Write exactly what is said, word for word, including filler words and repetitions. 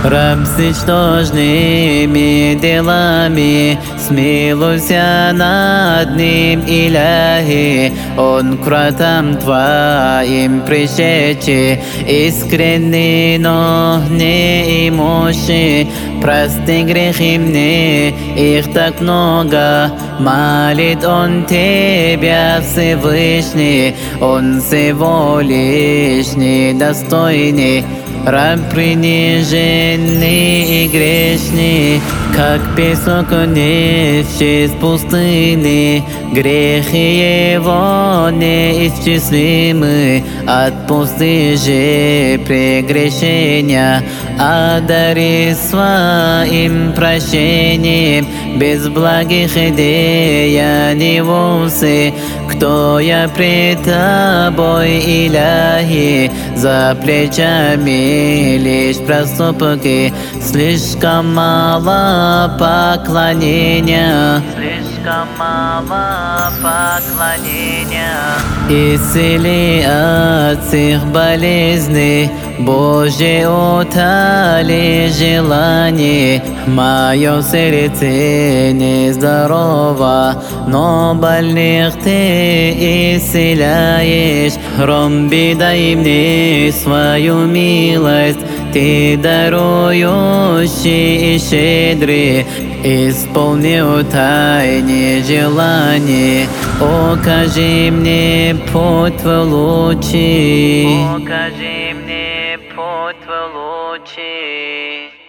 Раб с ничтожными делами, смилуйся над ним, Иляхи. Он к вратам твоим пришедший, искренний, но не имущий. Прости грехи мне, их так много, молит он тебя, Всевышний. Он всего лишь недостойный, раб приниженный и грешный, как песок нищий из пустыни. Грехи его неисчислимы, отпусти же прегрешения, одари своим прощением. Без благих деяний вовсе, кто я пред тобой, Иляхи? За плечами лишь проступки, слишком мало поклонения, слишком мало поклонения. Исцели от всех болезней, Боже, утоли желание. Мое сердце нездорово, но больных ты исцеляешь. Ромби, дай мне свою милость, ты дарующий и щедрый. Исполнил тайне желание, укажи мне путь твой лучший, укажи мне путь твой лучший.